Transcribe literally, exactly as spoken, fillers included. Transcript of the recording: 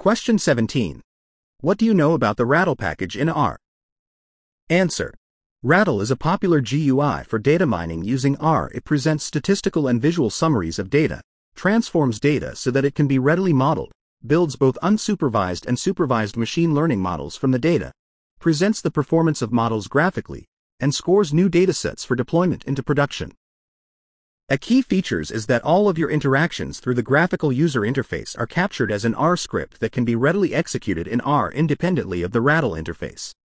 Question seventeen. What do you know about the Rattle package in R? Answer. Rattle is a popular G U I for data mining using R. It presents statistical and visual summaries of data, transforms data so that it can be readily modeled, builds both unsupervised and supervised machine learning models from the data, presents the performance of models graphically, and scores new datasets for deployment into production. A key features is that all of your interactions through the graphical user interface are captured as an R script that can be readily executed in R independently of the Rattle interface.